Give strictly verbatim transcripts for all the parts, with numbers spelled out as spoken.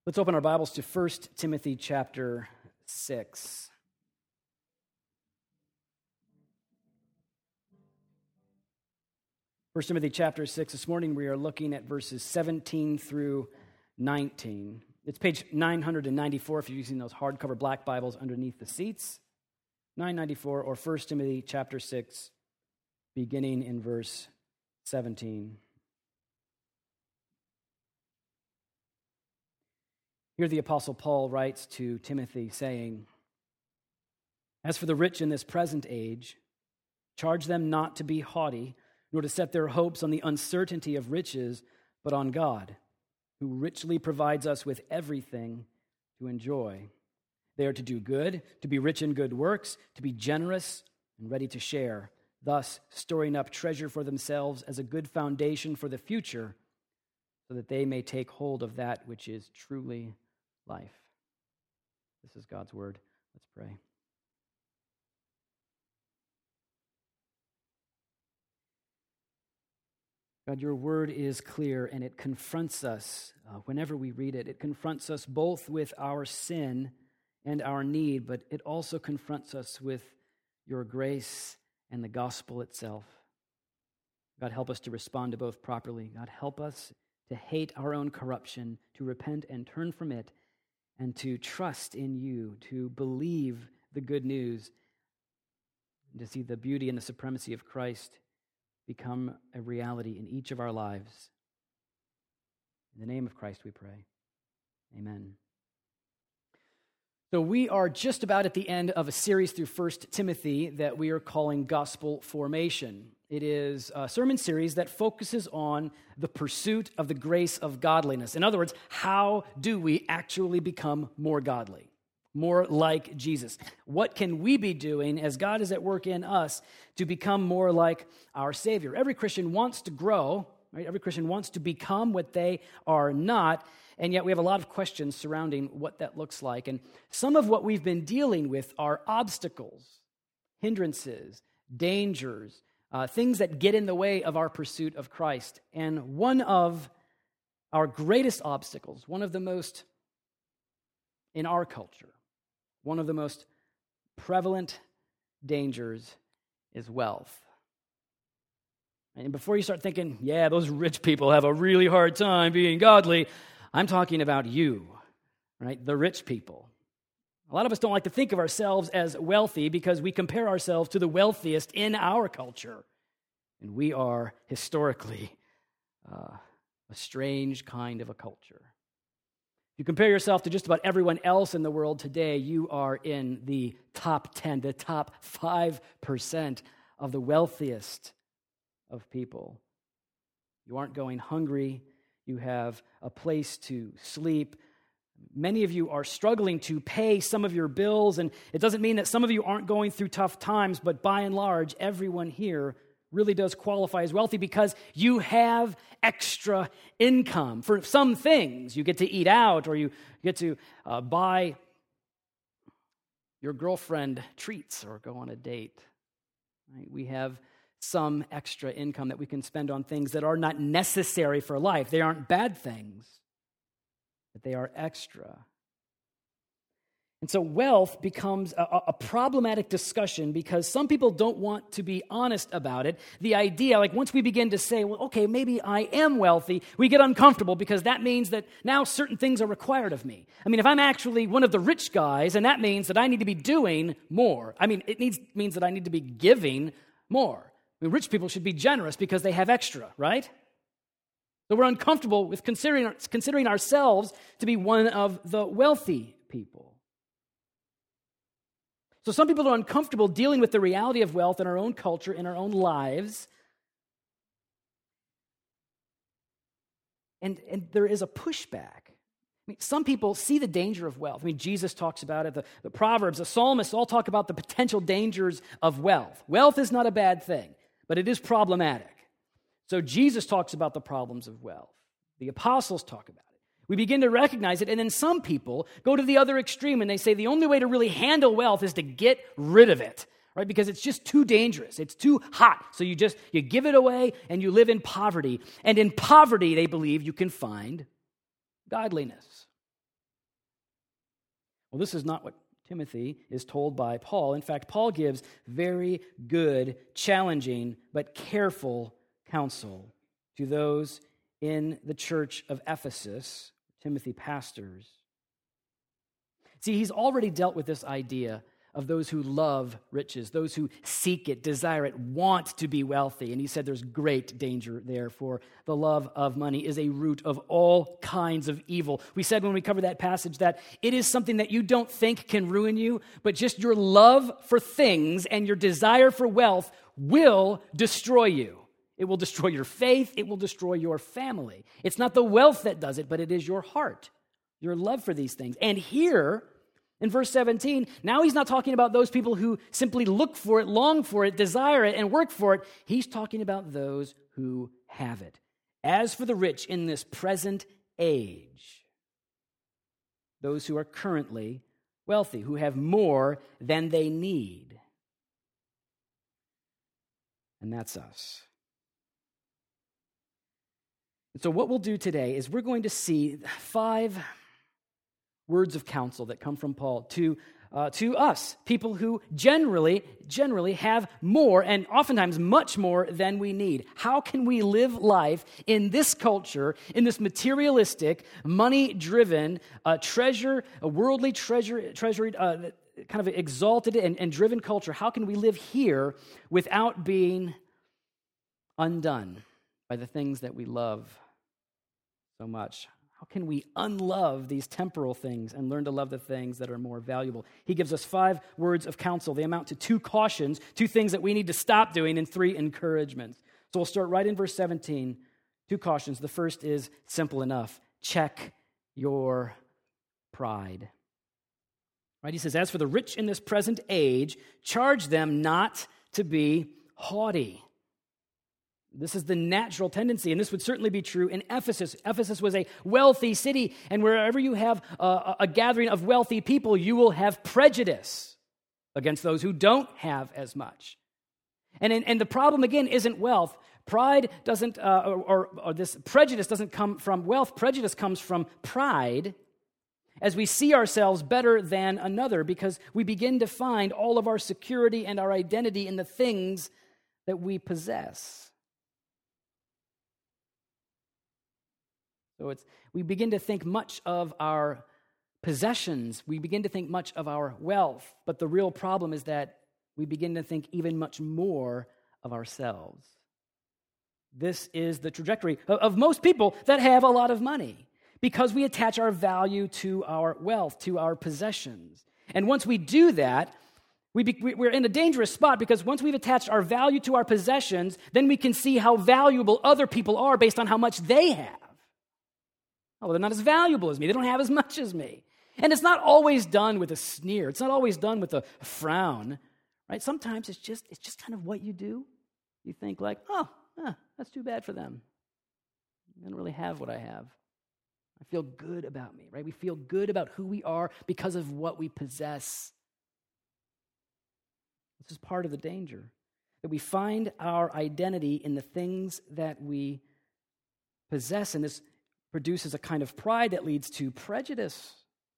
Let's open our Bibles to First Timothy chapter six. First Timothy chapter six. This morning we are looking at verses seventeen through nineteen. It's page nine ninety-four if you're using those hardcover black Bibles underneath the seats. nine ninety-four, or First Timothy chapter six, beginning in verse seventeen. Here the Apostle Paul writes to Timothy, saying, "As for the rich in this present age, charge them not to be haughty, nor to set their hopes on the uncertainty of riches, but on God, who richly provides us with everything to enjoy. They are to do good, to be rich in good works, to be generous and ready to share, thus storing up treasure for themselves as a good foundation for the future, so that they may take hold of that which is truly life." This is God's word. Let's pray. God, your word is clear, and it confronts us uh, whenever we read it. It confronts us both with our sin and our need, but it also confronts us with your grace and the gospel itself. God, help us to respond to both properly. God, help us to hate our own corruption, to repent and turn from it, and to trust in you, to believe the good news, and to see the beauty and the supremacy of Christ become a reality in each of our lives. In the name of Christ we pray. Amen. So we are just about at the end of a series through First Timothy that we are calling Gospel Formation. It is a sermon series that focuses on the pursuit of the grace of godliness. In other words, how do we actually become more godly, more like Jesus? What can we be doing as God is at work in us to become more like our Savior? Every Christian wants to grow, right? Every Christian wants to become what they are not, and yet we have a lot of questions surrounding what that looks like. And some of what we've been dealing with are obstacles, hindrances, dangers, uh, things that get in the way of our pursuit of Christ. And one of our greatest obstacles, one of the most in our culture, one of the most prevalent dangers is wealth. And before you start thinking, yeah, those rich people have a really hard time being godly, I'm talking about you, right? The rich people. A lot of us don't like to think of ourselves as wealthy because we compare ourselves to the wealthiest in our culture. And we are historically uh, a strange kind of a culture. If you compare yourself to just about everyone else in the world today, you are in the top ten, the top five percent of the wealthiest of people. You aren't going hungry. You have a place to sleep. Many of you are struggling to pay some of your bills, and it doesn't mean that some of you aren't going through tough times, but by and large, everyone here really does qualify as wealthy because you have extra income. For some things, you get to eat out, or you get to uh, buy your girlfriend treats or go on a date. Right? We have some extra income that we can spend on things that are not necessary for life. They aren't bad things, but they are extra. And so wealth becomes a, a problematic discussion because some people don't want to be honest about it. The idea, like once we begin to say, well, okay, maybe I am wealthy, we get uncomfortable because that means that now certain things are required of me. I mean, if I'm actually one of the rich guys, and that means that I need to be doing more. I mean, it needs means that I need to be giving more. I mean, rich people should be generous because they have extra, right? So we're uncomfortable with considering, considering ourselves to be one of the wealthy people. So some people are uncomfortable dealing with the reality of wealth in our own culture, in our own lives. And, and there is a pushback. I mean, some people see the danger of wealth. I mean, Jesus talks about it. The, the Proverbs, the psalmists all talk about the potential dangers of wealth. Wealth is not a bad thing, but it is problematic. So Jesus talks about the problems of wealth. The apostles talk about it. We begin to recognize it, and then some people go to the other extreme, and they say the only way to really handle wealth is to get rid of it, right? Because it's just too dangerous. It's too hot. So you just, you give it away, and you live in poverty. And in poverty, they believe you can find godliness. Well, this is not what Timothy is told by Paul. In fact, Paul gives very good, challenging, but careful counsel to those in the church of Ephesus, Timothy pastors. See, he's already dealt with this idea of those who love riches, those who seek it, desire it, want to be wealthy. And he said there's great danger there, for the love of money is a root of all kinds of evil. We said when we covered that passage that it is something that you don't think can ruin you, but just your love for things and your desire for wealth will destroy you. It will destroy your faith. It will destroy your family. It's not the wealth that does it, but it is your heart, your love for these things. And here, in verse seventeen, now he's not talking about those people who simply look for it, long for it, desire it, and work for it. He's talking about those who have it. As for the rich in this present age, those who are currently wealthy, who have more than they need. And that's us. And so what we'll do today is we're going to see five words of counsel that come from Paul to uh, to us, people who generally, generally have more and oftentimes much more than we need. How can we live life in this culture, in this materialistic, money-driven, uh, treasure, a worldly treasure, treasury, uh, kind of exalted and, and driven culture? How can we live here without being undone by the things that we love so much? How can we unlove these temporal things and learn to love the things that are more valuable? He gives us five words of counsel. They amount to two cautions, two things that we need to stop doing, and three encouragements. So we'll start right in verse seventeen. Two cautions. The first is simple enough. Check your pride. Right? He says, as for the rich in this present age, charge them not to be haughty. This is the natural tendency, and this would certainly be true in Ephesus. Ephesus was a wealthy city, and wherever you have a, a gathering of wealthy people, you will have prejudice against those who don't have as much. And, and the problem, again, isn't wealth. Pride doesn't, uh, or, or, or this prejudice doesn't come from wealth. Prejudice comes from pride, as we see ourselves better than another, because we begin to find all of our security and our identity in the things that we possess. So it's we begin to think much of our possessions. We begin to think much of our wealth. But the real problem is that we begin to think even much more of ourselves. This is the trajectory of, of most people that have a lot of money, because we attach our value to our wealth, to our possessions. And once we do that, we be, we're in a dangerous spot, because once we've attached our value to our possessions, then we can see how valuable other people are based on how much they have. Oh, they're not as valuable as me. They don't have as much as me. And it's not always done with a sneer. It's not always done with a frown, right? Sometimes it's just it's just kind of what you do. You think like, oh, eh, that's too bad for them. They don't really have what I have. I feel good about me, right? We feel good about who we are because of what we possess. This is part of the danger, that we find our identity in the things that we possess, and this produces a kind of pride that leads to prejudice.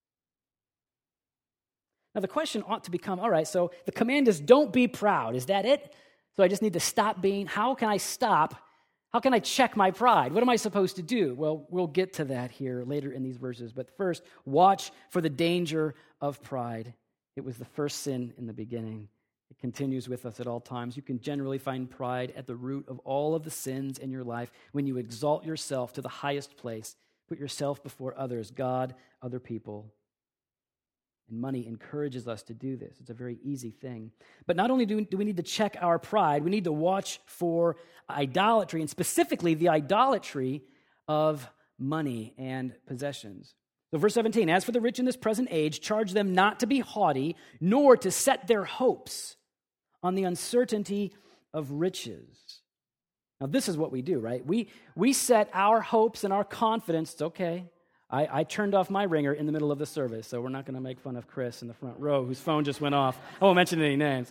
Now, the question ought to become, all right, so the command is don't be proud. Is that it? So I just need to stop being, how can I stop? How can I check my pride? What am I supposed to do? Well, we'll get to that here later in these verses. But first, watch for the danger of pride. It was the first sin in the beginning. It continues with us at all times. You can generally find pride at the root of all of the sins in your life when you exalt yourself to the highest place, put yourself before others, God, other people. And money encourages us to do this. It's a very easy thing. But not only do we, do we need to check our pride, we need to watch for idolatry, and specifically the idolatry of money and possessions. So verse seventeen, as for the rich in this present age, charge them not to be haughty, nor to set their hopes on the uncertainty of riches. Now this is what we do, right? We we set our hopes and our confidence. It's okay. I, I turned off my ringer in the middle of the service, so we're not going to make fun of Chris in the front row whose phone just went off. I won't mention any names.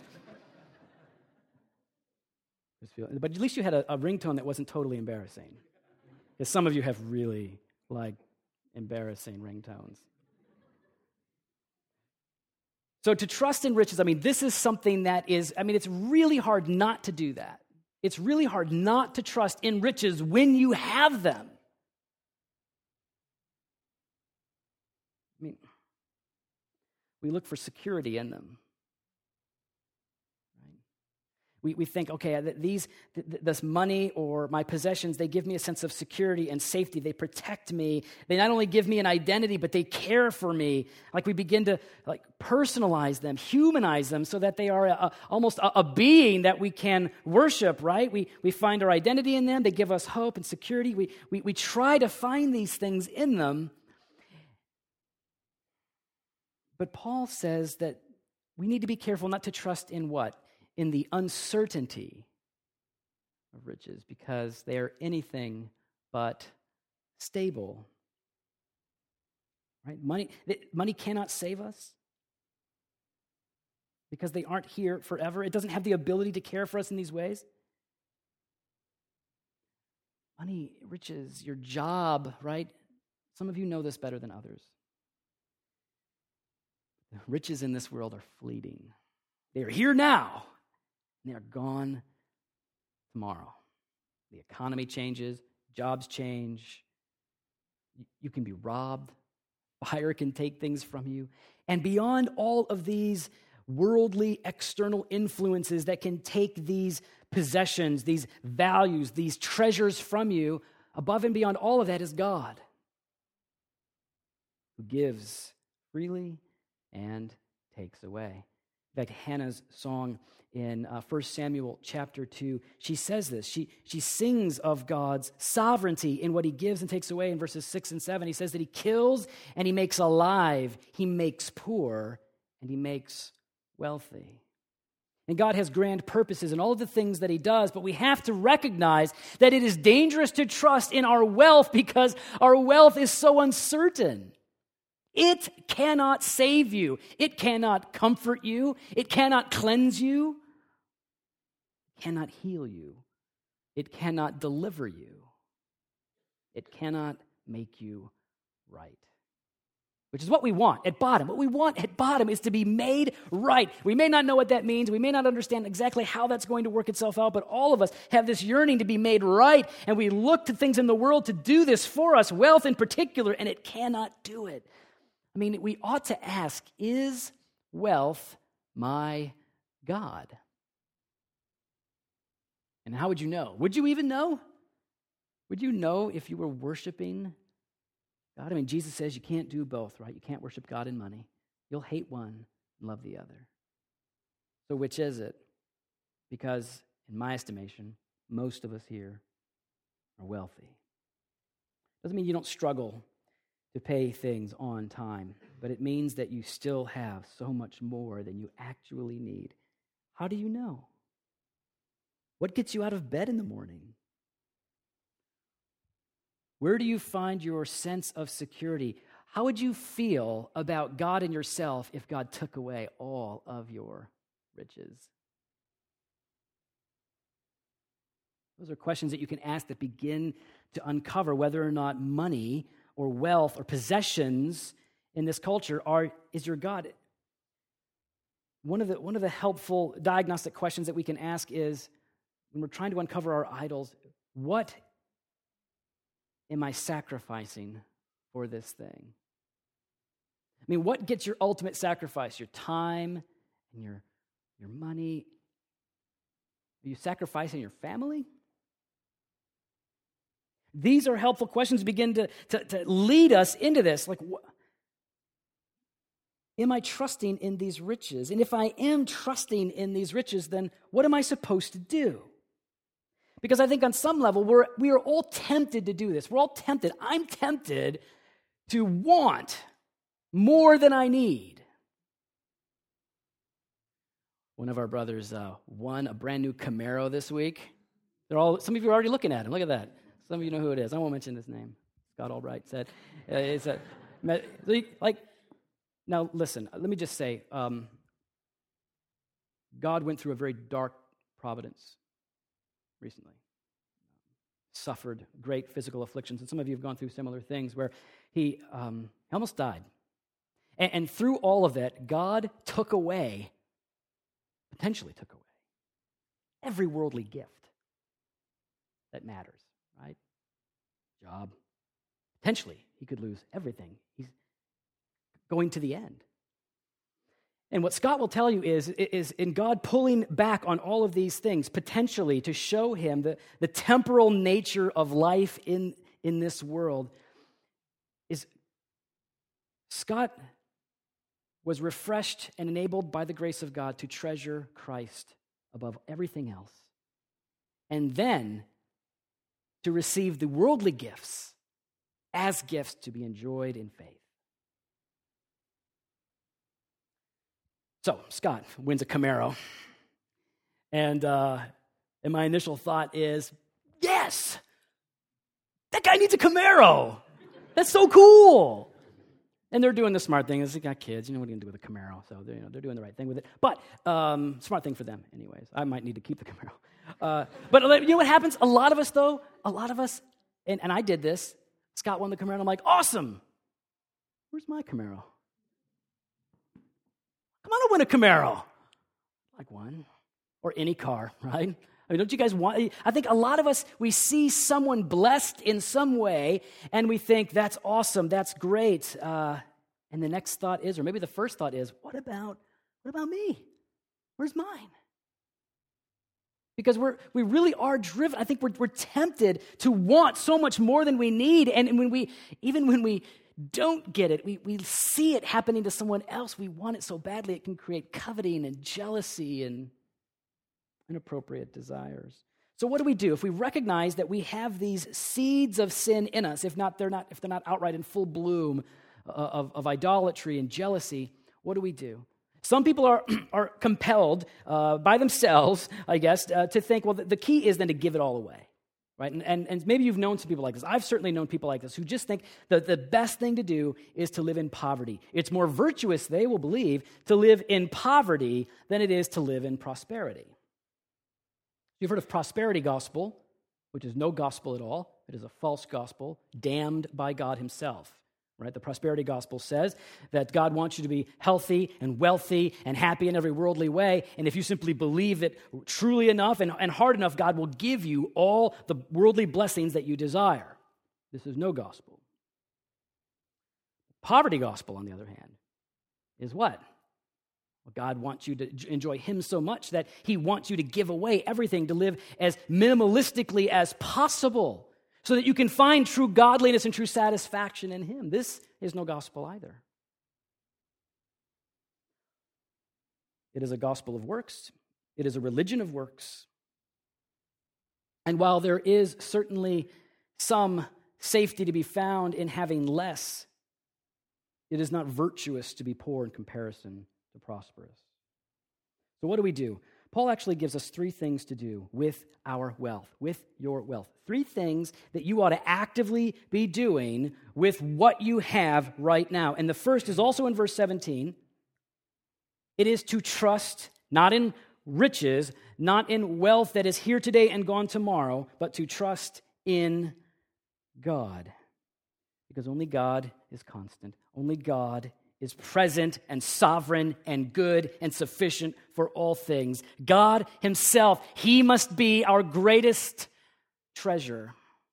But at least you had a, a ringtone that wasn't totally embarrassing. Because some of you have really, like, embarrassing ringtones. So to trust in riches, I mean, this is something that is, I mean, it's really hard not to do that. It's really hard not to trust in riches when you have them. I mean, we look for security in them. Right? We we think, okay, these th- this money or my possessions, they give me a sense of security and safety. They protect me. They not only give me an identity, but they care for me. Like we begin to like personalize them, humanize them, so that they are a, a, almost a, a being that we can worship. Right? We we find our identity in them. They give us hope and security. We we we try to find these things in them. But Paul says that we need to be careful not to trust in what? In the uncertainty of riches, because they are anything but stable. Right? Money, money cannot save us because they aren't here forever. It doesn't have the ability to care for us in these ways. Money, riches, your job, right? Some of you know this better than others. The riches in this world are fleeting. They are here now, and they are gone tomorrow. The economy changes, jobs change. You can be robbed. Fire can take things from you. And beyond all of these worldly external influences that can take these possessions, these values, these treasures from you, above and beyond all of that is God, who gives freely and takes away. In fact, Hannah's song in uh, First Samuel chapter two, she says this. She, she sings of God's sovereignty in what he gives and takes away in verses six and seven. He says that he kills and he makes alive, he makes poor, and he makes wealthy. And God has grand purposes in all of the things that he does, but we have to recognize that it is dangerous to trust in our wealth because our wealth is so uncertain. It cannot save you. It cannot comfort you. It cannot cleanse you. It cannot heal you. It cannot deliver you. It cannot make you right. Which is what we want at bottom. What we want at bottom is to be made right. We may not know what that means. We may not understand exactly how that's going to work itself out, but all of us have this yearning to be made right, and we look to things in the world to do this for us, wealth in particular, and it cannot do it. I mean, we ought to ask, is wealth my God? And how would you know? Would you even know? Would you know if you were worshiping God? I mean, Jesus says you can't do both, right? You can't worship God and money. You'll hate one and love the other. So which is it? Because in my estimation, most of us here are wealthy. Doesn't mean you don't struggle to pay things on time, but it means that you still have so much more than you actually need. How do you know? What gets you out of bed in the morning? Where do you find your sense of security? How would you feel about God and yourself if God took away all of your riches? Those are questions that you can ask that begin to uncover whether or not money or wealth or possessions in this culture are is your God. One of the one of the helpful diagnostic questions that we can ask is, when we're trying to uncover our idols, what am I sacrificing for this thing? I mean, what gets your ultimate sacrifice? Your time and your, your money? Are you sacrificing your family? These are helpful questions to begin to, to, to lead us into this. Like, wh- am I trusting in these riches? And if I am trusting in these riches, then what am I supposed to do? Because I think on some level, we're, we are all tempted to do this. We're all tempted. I'm tempted to want more than I need. One of our brothers uh, won a brand new Camaro this week. They're all. Some of you are already looking at him. Look at that. Some of you know who it is. I won't mention his name. Scott Albright said. Uh, it's a, like, now listen, let me just say, um, God went through a very dark providence recently. Suffered great physical afflictions, and some of you have gone through similar things where he, um, he almost died. And, and through all of it, God took away, potentially took away, every worldly gift that matters, right? Job. Potentially, he could lose everything. He's going to the end. And what Scott will tell you is, is in God pulling back on all of these things, potentially to show him the, the temporal nature of life in, in this world, is Scott was refreshed and enabled by the grace of God to treasure Christ above everything else. And then to receive the worldly gifts as gifts to be enjoyed in faith. So, Scott wins a Camaro. And, uh, and my initial thought is, yes! That guy needs a Camaro! That's so cool! And they're doing the smart thing. They got kids. You know what are you going to do with a Camaro? So they're, you know, they're doing the right thing with it. But um, smart thing for them anyways. I might need to keep the Camaro. Uh, but you know what happens? A lot of us, though, a lot of us, and, and I did this. Scott won the Camaro, and I'm like, awesome! Where's my Camaro? Come on, I win a Camaro. Like one. Or any car, right? I mean, don't you guys want... I think a lot of us, we see someone blessed in some way, and we think, that's awesome, that's great. Uh, and the next thought is, or maybe the first thought is, what about, what about me? Where's mine? Because we're, we really are driven. I think we're, we're tempted to want so much more than we need. And when we, even when we don't get it, we, we see it happening to someone else, we want it so badly, it can create coveting and jealousy and inappropriate desires. So what do we do if we recognize that we have these seeds of sin in us? If not, they're not. If they're not outright in full bloom uh, of, of idolatry and jealousy, what do we do? Some people are are compelled uh, by themselves, I guess, uh, to think. Well, the, the key is then to give it all away, right? And, and and maybe you've known some people like this. I've certainly known people like this who just think that the best thing to do is to live in poverty. It's more virtuous, they will believe, to live in poverty than it is to live in prosperity. You've heard of prosperity gospel, which is no gospel at all. It is a false gospel, damned by God himself, right? The prosperity gospel says that God wants you to be healthy and wealthy and happy in every worldly way, and if you simply believe it truly enough and, and hard enough, God will give you all the worldly blessings that you desire. This is no gospel. Poverty gospel, on the other hand, is what? God wants you to enjoy him so much that he wants you to give away everything, to live as minimalistically as possible so that you can find true godliness and true satisfaction in him. This is no gospel either. It is a gospel of works. It is a religion of works. And while there is certainly some safety to be found in having less, it is not virtuous to be poor in comparison to prosperous. So what do we do? Paul actually gives us three things to do with our wealth, with your wealth. Three things that you ought to actively be doing with what you have right now. And the first is also in verse seventeen. It is to trust not in riches, not in wealth that is here today and gone tomorrow, but to trust in God. Because only God is constant. Only God is present and sovereign and good and sufficient for all things. God himself, he must be our greatest treasure.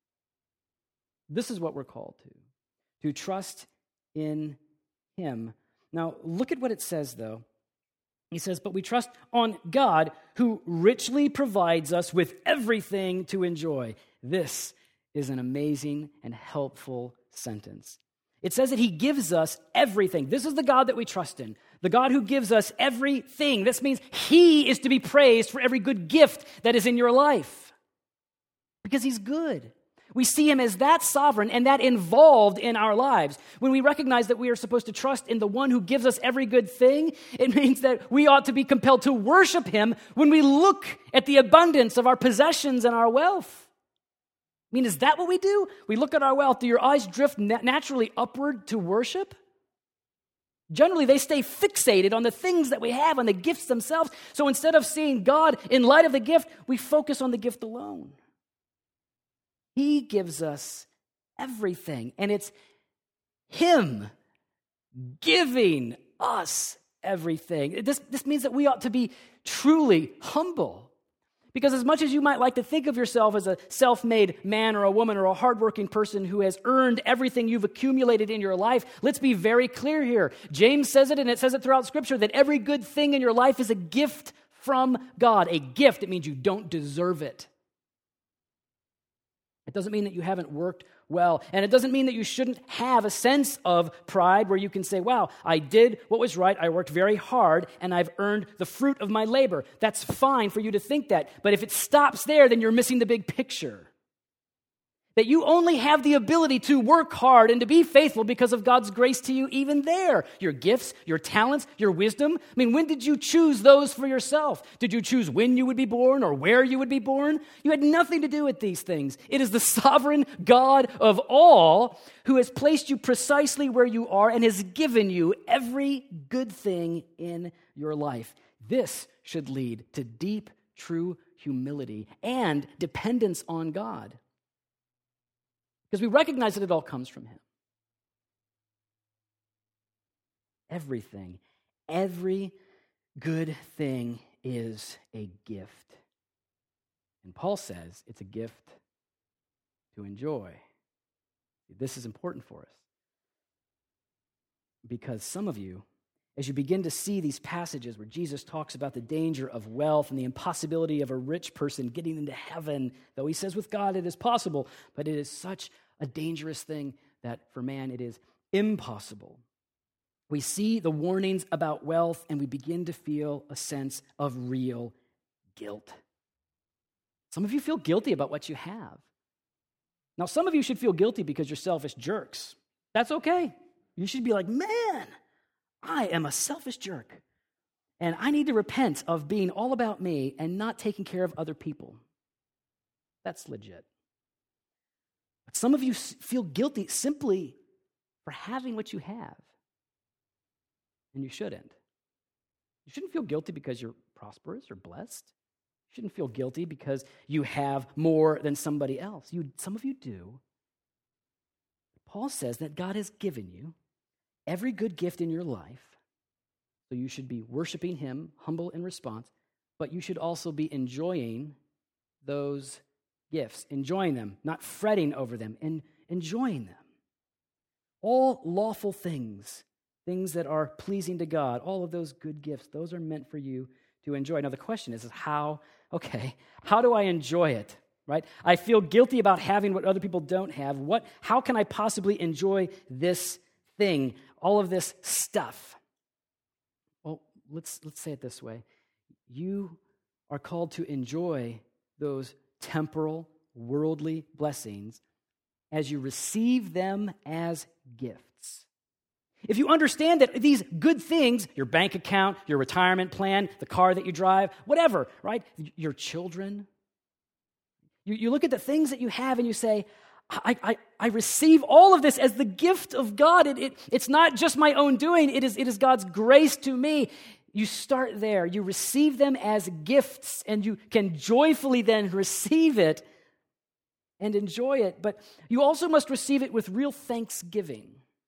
This is what we're called to, to trust in him. Now, look at what it says, though. He says, but we trust on God who richly provides us with everything to enjoy. This is an amazing and helpful sentence. It says that he gives us everything. This is the God that we trust in, the God who gives us everything. This means he is to be praised for every good gift that is in your life because he's good. We see him as that sovereign and that involved in our lives. When we recognize that we are supposed to trust in the one who gives us every good thing, it means that we ought to be compelled to worship him when we look at the abundance of our possessions and our wealth. I mean, is that what we do? We look at our wealth. Do your eyes drift naturally upward to worship? Generally, they stay fixated on the things that we have, on the gifts themselves. So instead of seeing God in light of the gift, we focus on the gift alone. He gives us everything, and it's him giving us everything. This, this means that we ought to be truly humble. Because as much as you might like to think of yourself as a self-made man or a woman or a hardworking person who has earned everything you've accumulated in your life, let's be very clear here. James says it, and it says it throughout Scripture, that every good thing in your life is a gift from God. A gift, it means you don't deserve it. It doesn't mean that you haven't worked well, and it doesn't mean that you shouldn't have a sense of pride where you can say, wow, I did what was right, I worked very hard, and I've earned the fruit of my labor. That's fine for you to think that, but if it stops there, then you're missing the big picture. That you only have the ability to work hard and to be faithful because of God's grace to you even there. Your gifts, your talents, your wisdom. I mean, when did you choose those for yourself? Did you choose when you would be born or where you would be born? You had nothing to do with these things. It is the sovereign God of all who has placed you precisely where you are and has given you every good thing in your life. This should lead to deep, true humility and dependence on God. Because we recognize that it all comes from Him. Everything, every good thing is a gift. And Paul says it's a gift to enjoy. This is important for us. Because some of you, as you begin to see these passages where Jesus talks about the danger of wealth and the impossibility of a rich person getting into heaven, though He says with God it is possible, but it is such a dangerous thing that for man it is impossible. We see the warnings about wealth and we begin to feel a sense of real guilt. Some of you feel guilty about what you have. Now, some of you should feel guilty because you're selfish jerks. That's okay. You should be like, man, I am a selfish jerk. And I need to repent of being all about me and not taking care of other people. That's legit. But some of you feel guilty simply for having what you have. And you shouldn't. You shouldn't feel guilty because you're prosperous or blessed. You shouldn't feel guilty because you have more than somebody else. You, some of you do. Paul says that God has given you every good gift in your life, so you should be worshiping Him, humble in response, but you should also be enjoying those gifts, enjoying them, not fretting over them, and enjoying them. All lawful things, things that are pleasing to God, all of those good gifts, those are meant for you to enjoy. Now the question is, is how, okay, how do I enjoy it, right? I feel guilty about having what other people don't have. What? How can I possibly enjoy this thing, all of this stuff? Well, let's let's say it this way. You are called to enjoy those temporal, worldly blessings as you receive them as gifts. If you understand that these good things, your bank account, your retirement plan, the car that you drive, whatever, right? Your children, you, you look at the things that you have and you say, I, I, I receive all of this as the gift of God. It, it, it's not just my own doing. It is, it is God's grace to me. You start there. You receive them as gifts, and you can joyfully then receive it and enjoy it. But you also must receive it with real thanksgiving.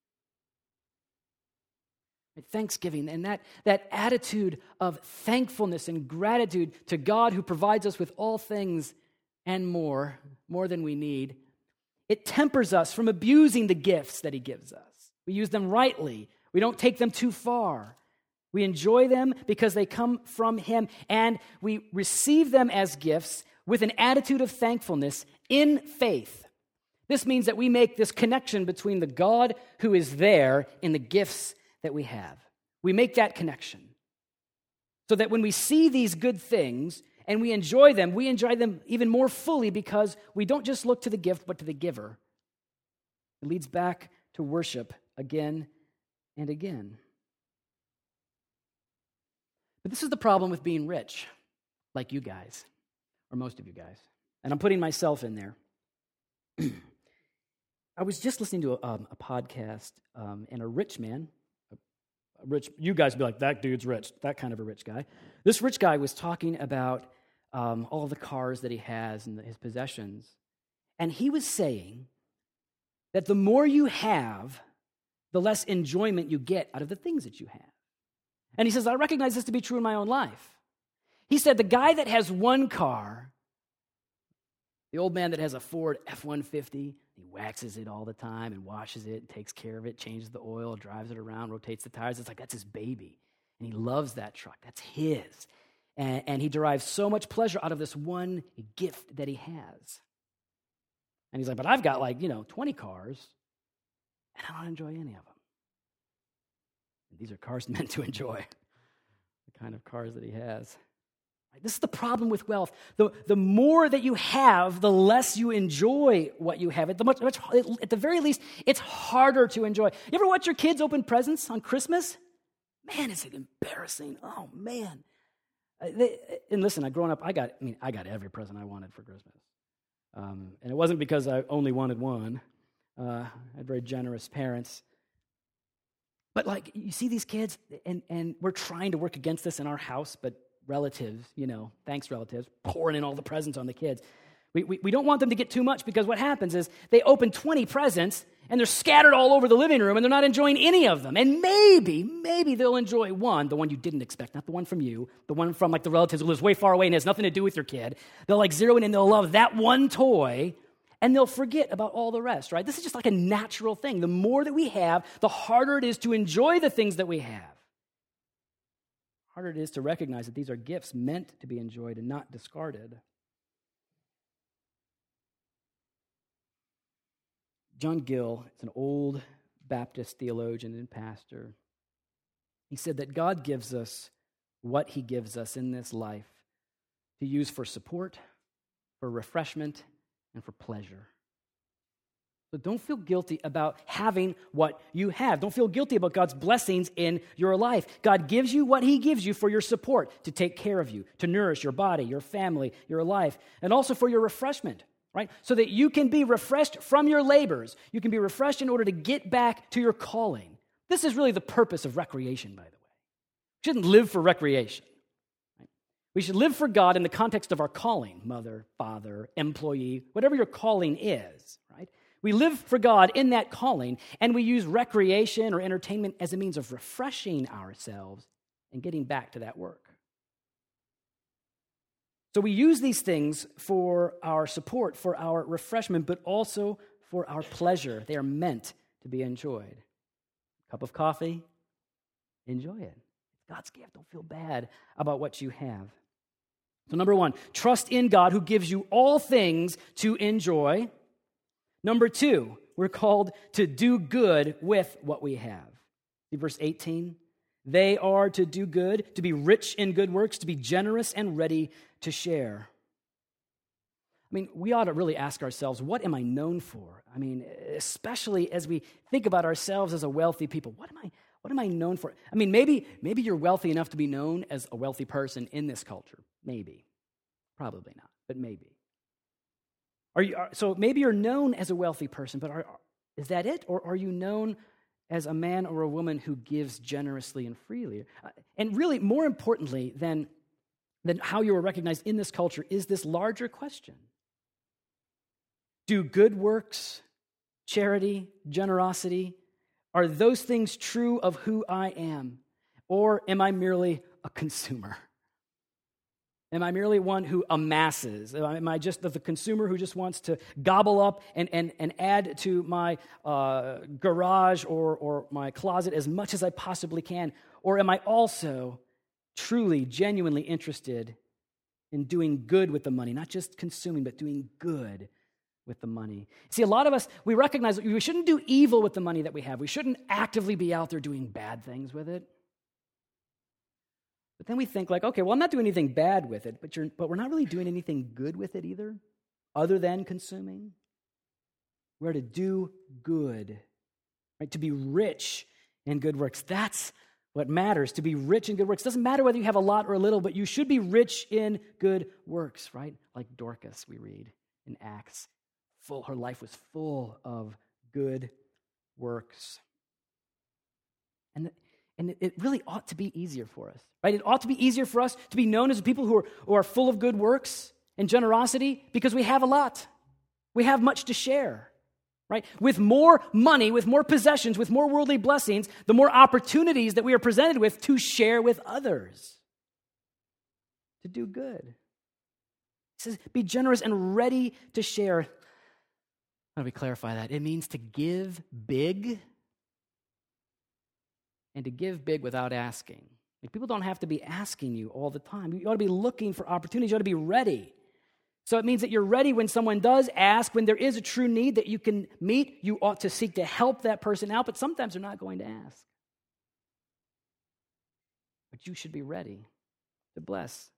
Thanksgiving and that, that attitude of thankfulness and gratitude to God who provides us with all things and more, more than we need. It tempers us from abusing the gifts that He gives us. We use them rightly. We don't take them too far. We enjoy them because they come from Him, and we receive them as gifts with an attitude of thankfulness in faith. This means that we make this connection between the God who is there and the gifts that we have. We make that connection so that when we see these good things and we enjoy them, we enjoy them even more fully because we don't just look to the gift but to the giver. It leads back to worship again and again. But this is the problem with being rich, like you guys, or most of you guys. And I'm putting myself in there. I was just listening to a, um, a podcast, um, and a rich man, a, a rich, you guys would be like, that dude's rich, that kind of a rich guy. This rich guy was talking about um, all the cars that he has and the, his possessions. And he was saying that the more you have, the less enjoyment you get out of the things that you have. And he says, I recognize this to be true in my own life. He said, the guy that has one car, the old man that has a Ford F one fifty, he waxes it all the time and washes it, and takes care of it, changes the oil, drives it around, rotates the tires. It's like, that's his baby. And he loves that truck. That's his. And, and he derives so much pleasure out of this one gift that he has. And he's like, but I've got like, you know, twenty cars, and I don't enjoy any of them. And these are cars meant to enjoy the kind of cars that he has. This is the problem with wealth. The, the more that you have, the less you enjoy what you have. At the, much, much, at the very least, it's harder to enjoy. You ever watch your kids open presents on Christmas? Man, is it embarrassing. Oh, man. Uh, they, and listen, I growing up, I got, I mean, I got every present I wanted for Christmas. Um, and it wasn't because I only wanted one. Uh, I had very generous parents. But like, you see these kids, and, and we're trying to work against this in our house, but relatives, you know, thanks relatives, pouring in all the presents on the kids. We, we we don't want them to get too much, because what happens is they open twenty presents and they're scattered all over the living room and they're not enjoying any of them. And maybe, maybe they'll enjoy one, the one you didn't expect, not the one from you, the one from like the relatives who lives way far away and has nothing to do with your kid. They'll like zero in and they'll love that one toy and they'll forget about all the rest, right? This is just like a natural thing. The more that we have, the harder it is to enjoy the things that we have. Harder it is to recognize that these are gifts meant to be enjoyed and not discarded. John Gill is an old Baptist theologian and pastor. He said that God gives us what he gives us in this life to use for support, for refreshment, and for pleasure. So don't feel guilty about having what you have. Don't feel guilty about God's blessings in your life. God gives you what he gives you for your support, to take care of you, to nourish your body, your family, your life, and also for your refreshment, right? So that you can be refreshed from your labors. You can be refreshed in order to get back to your calling. This is really the purpose of recreation, by the way. We shouldn't live for recreation. Right? We should live for God in the context of our calling, mother, father, employee, whatever your calling is, right? We live for God in that calling, and we use recreation or entertainment as a means of refreshing ourselves and getting back to that work. So we use these things for our support, for our refreshment, but also for our pleasure. They are meant to be enjoyed. Cup of coffee, enjoy it. It's God's gift. Don't feel bad about what you have. So number one, trust in God who gives you all things to enjoy. Number two, we're called to do good with what we have. See verse eighteen? They are to do good, to be rich in good works, to be generous and ready to share. I mean, we ought to really ask ourselves, what am I known for? I mean, especially as we think about ourselves as a wealthy people, what am I what am I known for? I mean, maybe maybe you're wealthy enough to be known as a wealthy person in this culture. Maybe. Probably not, but maybe. Are you, are, so maybe you're known as a wealthy person, but are, is that it? Or are you known as a man or a woman who gives generously and freely? Uh, and really, more importantly than, than how you are recognized in this culture is this larger question. Do good works, charity, generosity, are those things true of who I am? Or am I merely a consumer? Am I merely one who amasses? Am I just the consumer who just wants to gobble up and, and, and add to my uh, garage or, or my closet as much as I possibly can? Or am I also truly, genuinely interested in doing good with the money? Not just consuming, but doing good with the money. See, a lot of us, we recognize that we shouldn't do evil with the money that we have. We shouldn't actively be out there doing bad things with it. But then we think like, okay, well, I'm not doing anything bad with it, but you're, but we're not really doing anything good with it either, other than consuming. We're to do good, right? To be rich in good works. That's what matters, to be rich in good works. It doesn't matter whether you have a lot or a little, but you should be rich in good works, right? Like Dorcas, we read in Acts. Full, her life was full of good works. And And it really ought to be easier for us, right? It ought to be easier for us to be known as people who are, who are full of good works and generosity because we have a lot. We have much to share. right? With more money, with more possessions, with more worldly blessings, the more opportunities that we are presented with to share with others, to do good. It says, be generous and ready to share. How do we clarify that? It means to give big and to give big without asking. Like, people don't have to be asking you all the time. You ought to be looking for opportunities. You ought to be ready. So it means that you're ready when someone does ask, when there is a true need that you can meet. You ought to seek to help that person out, but sometimes they're not going to ask. But you should be ready to bless.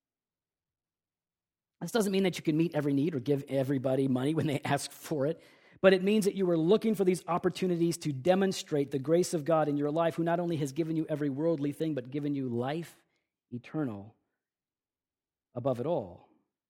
This doesn't mean that you can meet every need or give everybody money when they ask for it, but it means that you are looking for these opportunities to demonstrate the grace of God in your life, who not only has given you every worldly thing, but given you life eternal above it all.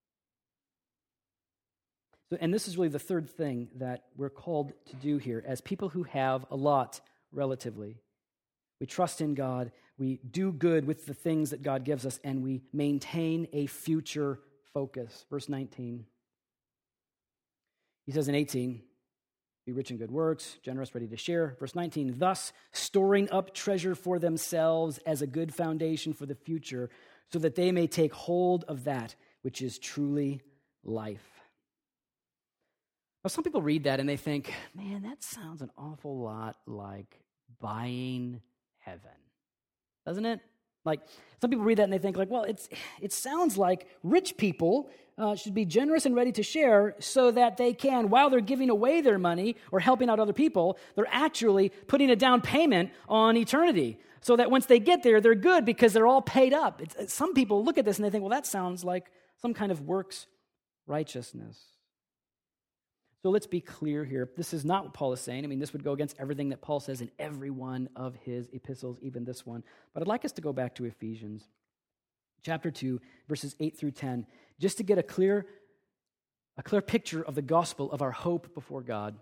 So, and this is really the third thing that we're called to do here as people who have a lot, relatively. We trust in God, we do good with the things that God gives us, and we maintain a future focus. Verse nineteen. He says in eighteen, be rich in good works, generous, ready to share. Verse nineteen, thus storing up treasure for themselves as a good foundation for the future, so that they may take hold of that which is truly life. Now, some people read that and they think, man, that sounds an awful lot like buying heaven, doesn't it? Like, some people read that and they think, like, well, it's it sounds like rich people uh, should be generous and ready to share so that they can, while they're giving away their money or helping out other people, they're actually putting a down payment on eternity, so that once they get there, they're good because they're all paid up. It's, some people look at this and they think, well, that sounds like some kind of works righteousness. So let's be clear here. This is not what Paul is saying. I mean, this would go against everything that Paul says in every one of his epistles, even this one. But I'd like us to go back to Ephesians chapter two, verses eight through ten, just to get a clear, a clear picture of the gospel of our hope before God.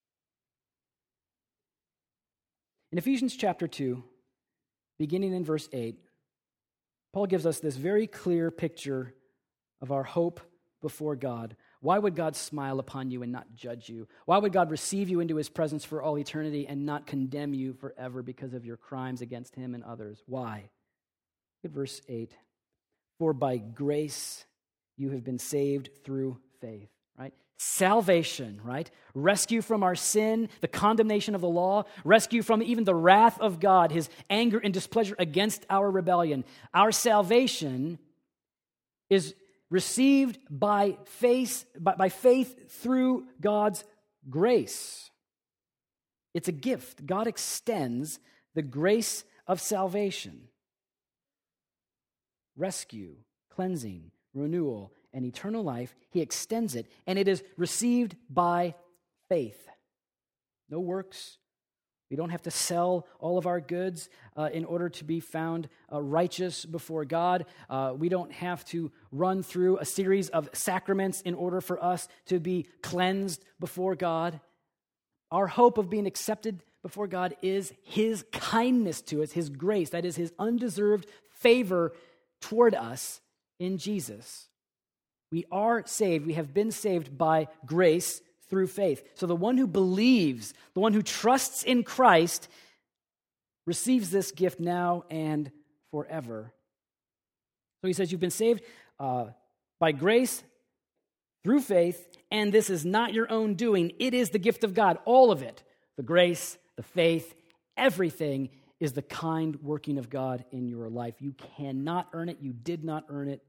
In Ephesians chapter two, beginning in verse eight, Paul gives us this very clear picture of our hope before God. Why would God smile upon you and not judge you? Why would God receive you into his presence for all eternity and not condemn you forever because of your crimes against him and others? Why? Look at verse eight. For by grace you have been saved through faith, right? Salvation, right? Rescue from our sin, the condemnation of the law, rescue from even the wrath of God, his anger and displeasure against our rebellion. Our salvation is received by faith, by, by faith through God's grace. It's a gift. God extends the grace of salvation. Rescue, cleansing, renewal, and eternal life. He extends it, and it is received by faith. No works. We don't have to sell all of our goods uh, in order to be found uh, righteous before God. Uh, we don't have to run through a series of sacraments in order for us to be cleansed before God. Our hope of being accepted before God is his kindness to us, his grace, that is his undeserved favor toward us in Jesus. We are saved. We have been saved by grace through faith. So the one who believes, the one who trusts in Christ, receives this gift now and forever. So he says you've been saved uh, by grace through faith, and this is not your own doing. It is the gift of God, all of it. The grace, the faith, everything is the kind working of God in your life. You cannot earn it. You did not earn it.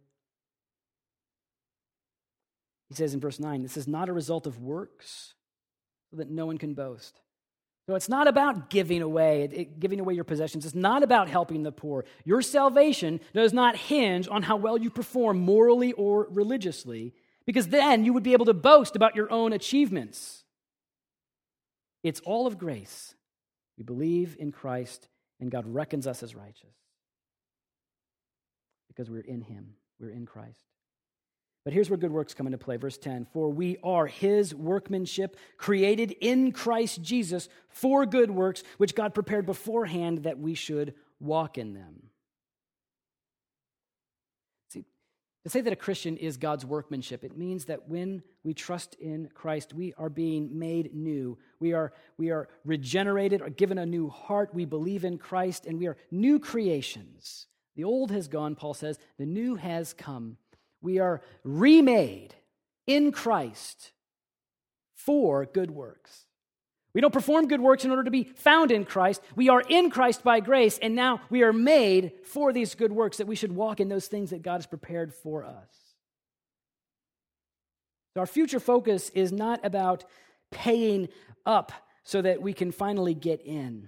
He says in verse nine, this is not a result of works, so that no one can boast. So it's not about giving away, it, giving away your possessions. It's not about helping the poor. Your salvation does not hinge on how well you perform morally or religiously, because then you would be able to boast about your own achievements. It's all of grace. We believe in Christ, and God reckons us as righteous because we're in him. We're in Christ. But here's where good works come into play. Verse ten, for we are his workmanship, created in Christ Jesus for good works, which God prepared beforehand that we should walk in them. See, To say that a Christian is God's workmanship, it means that when we trust in Christ, we are being made new. We are, we are regenerated or given a new heart. We believe in Christ, and we are new creations. The old has gone, Paul says. The new has come. We are remade in Christ for good works. We don't perform good works in order to be found in Christ. We are in Christ by grace, and now we are made for these good works, that we should walk in those things that God has prepared for us. So our future focus is not about paying up so that we can finally get in.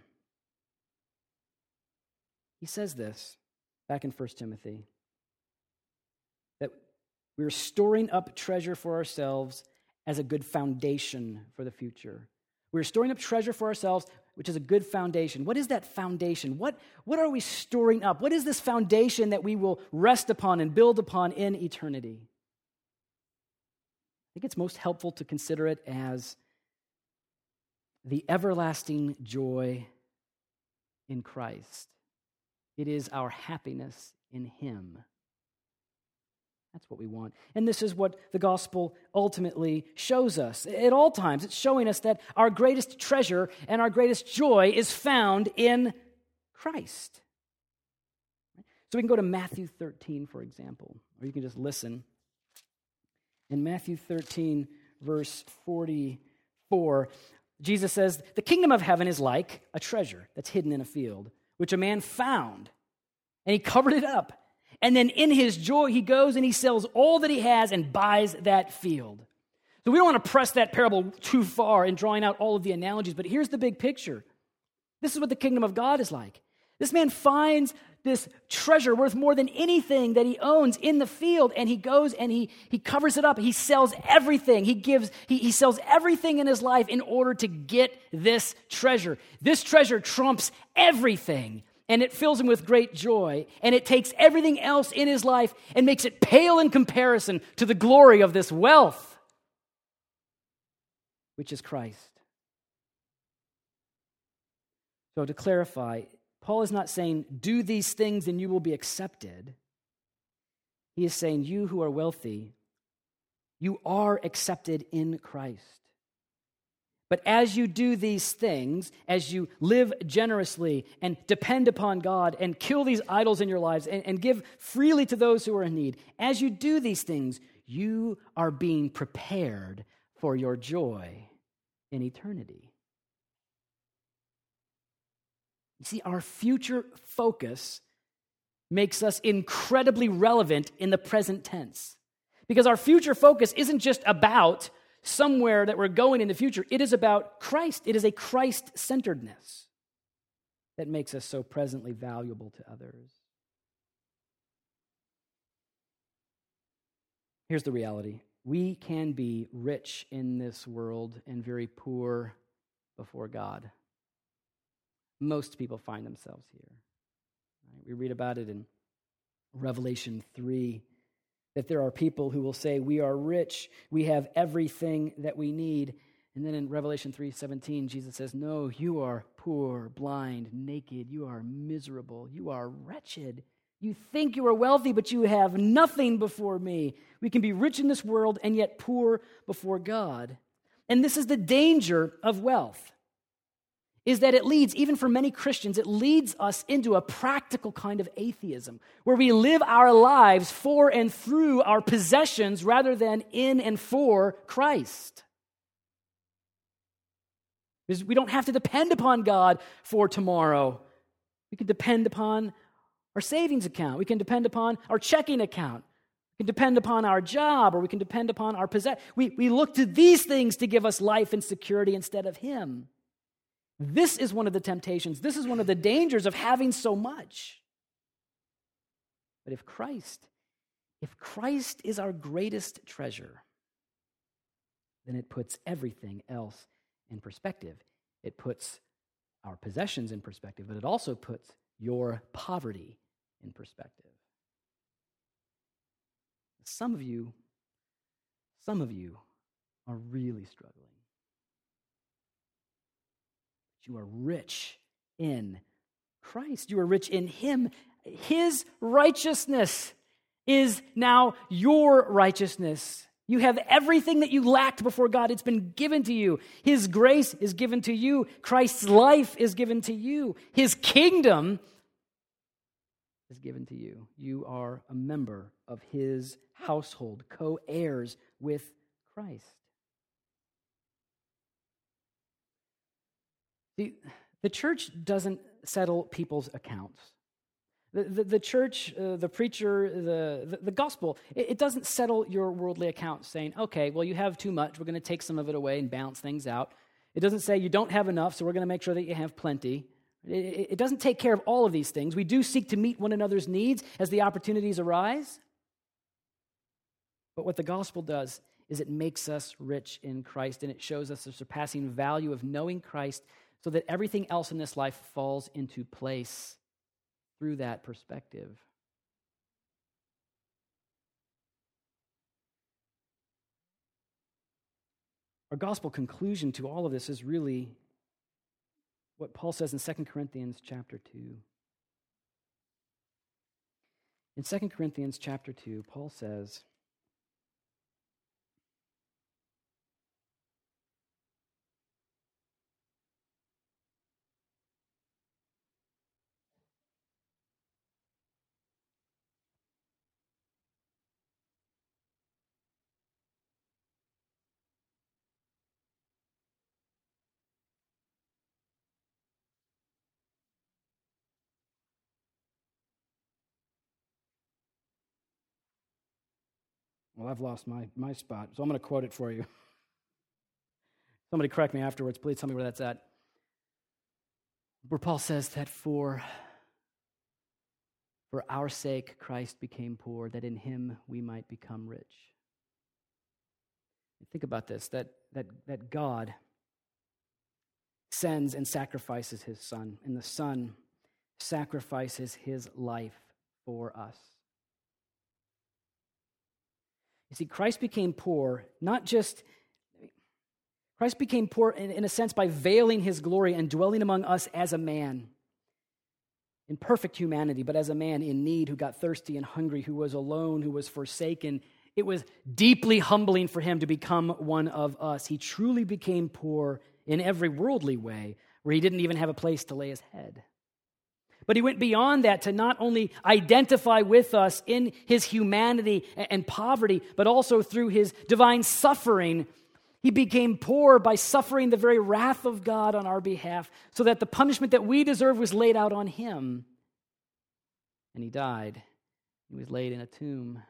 He says this back in First Timothy, that we're storing up treasure for ourselves as a good foundation for the future. We're storing up treasure for ourselves, which is a good foundation. What is that foundation? What, what are we storing up? What is this foundation that we will rest upon and build upon in eternity? I think it's most helpful to consider it as the everlasting joy in Christ. It is our happiness in Him. That's what we want. And this is what the gospel ultimately shows us. At all times, it's showing us that our greatest treasure and our greatest joy is found in Christ. So we can go to Matthew thirteen, for example, or you can just listen. In Matthew thirteen, verse forty-four, Jesus says, "The kingdom of heaven is like a treasure that's hidden in a field, which a man found, and he covered it up. And then in his joy, he goes and he sells all that he has and buys that field." So we don't want to press that parable too far in drawing out all of the analogies, but here's the big picture. This is what the kingdom of God is like. This man finds this treasure worth more than anything that he owns in the field, and he goes and he, he covers it up. He sells everything. He gives, he, he sells everything in his life in order to get this treasure. This treasure trumps everything. And it fills him with great joy, and it takes everything else in his life and makes it pale in comparison to the glory of this wealth, which is Christ. So to clarify, Paul is not saying, do these things and you will be accepted. He is saying, you who are wealthy, you are accepted in Christ. But as you do these things, as you live generously and depend upon God and kill these idols in your lives and, and give freely to those who are in need, as you do these things, you are being prepared for your joy in eternity. You see, our future focus makes us incredibly relevant in the present tense. Because our future focus isn't just about somewhere that we're going in the future. It is about Christ. It is a Christ-centeredness that makes us so presently valuable to others. Here's the reality. We can be rich in this world and very poor before God. Most people find themselves here. We read about it in Revelation three. That there are people who will say, we are rich, we have everything that we need. And then in Revelation three seventeen, Jesus says, no, you are poor, blind, naked, you are miserable, you are wretched. You think you are wealthy, but you have nothing before me. We can be rich in this world and yet poor before God. And this is the danger of wealth, is that it leads, even for many Christians, it leads us into a practical kind of atheism, where we live our lives for and through our possessions rather than in and for Christ. Because we don't have to depend upon God for tomorrow. We can depend upon our savings account. We can depend upon our checking account. We can depend upon our job, or we can depend upon our possession. We, we look to these things to give us life and security instead of Him. This is one of the temptations. This is one of the dangers of having so much. But if Christ, if Christ is our greatest treasure, then it puts everything else in perspective. It puts our possessions in perspective, but it also puts your poverty in perspective. Some of you, some of you are really struggling. You are rich in Christ. You are rich in Him, His righteousness. is now your righteousness. You have everything that you lacked before God. It's been given to you. His grace is given to you. Christ's life is given to you. His kingdom is given to you. You are a member of his household, co-heirs with Christ. See, the church doesn't settle people's accounts. The, the, the church, uh, the preacher, the, the, the gospel, it, it doesn't settle your worldly accounts saying, okay, well, you have too much. We're going to take some of it away and balance things out. It doesn't say you don't have enough, so we're going to make sure that you have plenty. It, it, it doesn't take care of all of these things. We do seek to meet one another's needs as the opportunities arise. But what the gospel does is it makes us rich in Christ, and it shows us the surpassing value of knowing Christ so that everything else in this life falls into place through that perspective. Our gospel conclusion to all of this is really what Paul says in Second Corinthians chapter two. In Second Corinthians chapter two, Paul says, well, I've lost my, my spot, so I'm going to quote it for you. Somebody correct me afterwards. Please tell me where that's at. Where Paul says that for, for our sake Christ became poor, that in him we might become rich. Think about this, that, that, that God sends and sacrifices his Son, and the Son sacrifices his life for us. You see, Christ became poor, not just, Christ became poor in, in a sense by veiling his glory and dwelling among us as a man, in perfect humanity, but as a man in need who got thirsty and hungry, who was alone, who was forsaken. It was deeply humbling for him to become one of us. He truly became poor in every worldly way, where he didn't even have a place to lay his head. But he went beyond that to not only identify with us in his humanity and poverty, but also through his divine suffering. He became poor by suffering the very wrath of God on our behalf, so that the punishment that we deserve was laid out on him. And he died. He was laid in a tomb,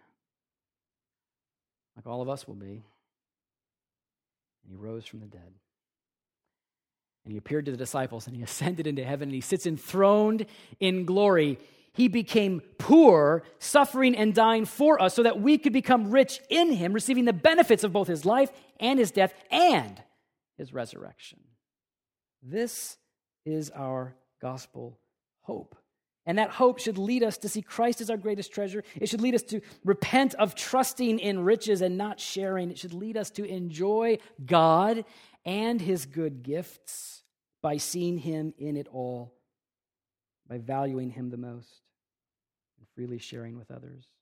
like all of us will be. And he rose from the dead. And he appeared to the disciples, and he ascended into heaven, and he sits enthroned in glory. He became poor, suffering and dying for us, so that we could become rich in him, receiving the benefits of both his life and his death and his resurrection. This is our gospel hope. And that hope should lead us to see Christ as our greatest treasure. It should lead us to repent of trusting in riches and not sharing. It should lead us to enjoy God and his good gifts by seeing him in it all, by valuing him the most, and freely sharing with others.